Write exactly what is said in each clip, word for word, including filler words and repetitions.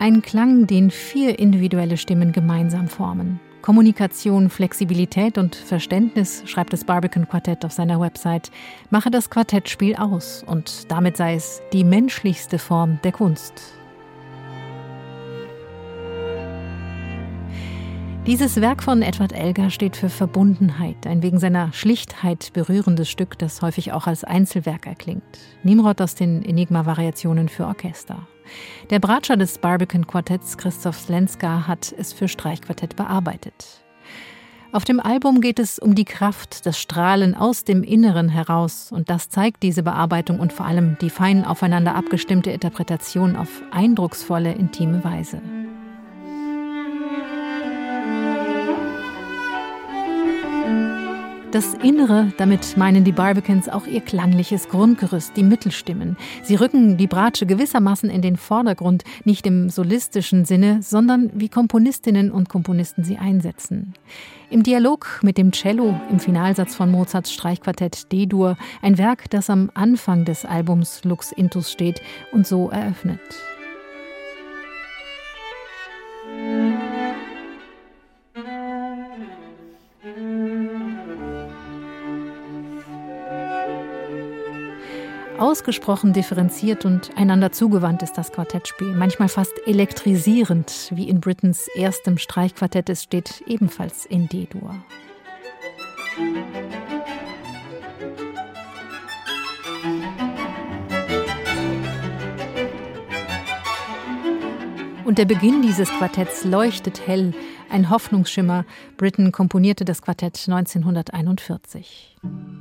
Ein Klang, den vier individuelle Stimmen gemeinsam formen. Kommunikation, Flexibilität und Verständnis, schreibt das Barbican Quartett auf seiner Website, mache das Quartettspiel aus und damit sei es die menschlichste Form der Kunst. Dieses Werk von Edward Elgar steht für Verbundenheit, ein wegen seiner Schlichtheit berührendes Stück, das häufig auch als Einzelwerk erklingt. Nimrod aus den Enigma-Variationen für Orchester. Der Bratscher des Barbican Quartetts, Christoph Slenska, hat es für Streichquartett bearbeitet. Auf dem Album geht es um die Kraft, das Strahlen aus dem Inneren heraus, und das zeigt diese Bearbeitung und vor allem die fein aufeinander abgestimmte Interpretation auf eindrucksvolle, intime Weise. Das Innere, damit meinen die Barbicans auch ihr klangliches Grundgerüst, die Mittelstimmen. Sie rücken die Bratsche gewissermaßen in den Vordergrund, nicht im solistischen Sinne, sondern wie Komponistinnen und Komponisten sie einsetzen. Im Dialog mit dem Cello im Finalsatz von Mozarts Streichquartett D-Dur, ein Werk, das am Anfang des Albums Lux Intus steht und so eröffnet. Ausgesprochen differenziert und einander zugewandt ist das Quartettspiel, manchmal fast elektrisierend, wie in Brittens erstem Streichquartett, es steht ebenfalls in D-Dur. Und der Beginn dieses Quartetts leuchtet hell, ein Hoffnungsschimmer. Britten komponierte das Quartett neunzehnhunderteinundvierzig.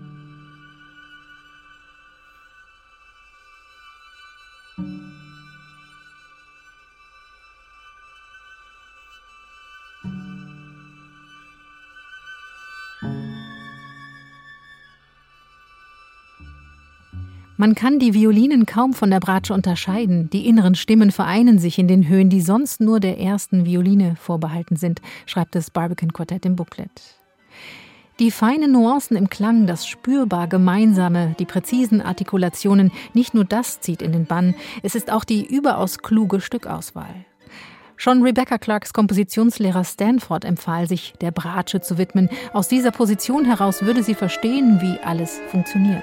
Man kann die Violinen kaum von der Bratsche unterscheiden. Die inneren Stimmen vereinen sich in den Höhen, die sonst nur der ersten Violine vorbehalten sind, schreibt das Barbican Quartett im Booklet. Die feinen Nuancen im Klang, das spürbar Gemeinsame, die präzisen Artikulationen, nicht nur das zieht in den Bann, es ist auch die überaus kluge Stückauswahl. Schon Rebecca Clarks Kompositionslehrer Stanford empfahl sich, der Bratsche zu widmen. Aus dieser Position heraus würde sie verstehen, wie alles funktioniert.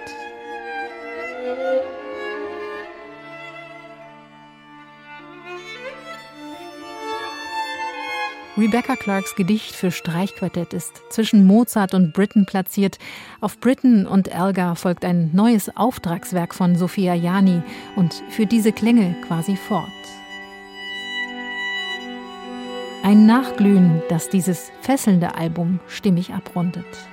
Rebecca Clarks Gedicht für Streichquartett ist zwischen Mozart und Britten platziert. Auf Britten und Elgar folgt ein neues Auftragswerk von Sophia Jani und führt diese Klänge quasi fort. Ein Nachglühen, das dieses fesselnde Album stimmig abrundet.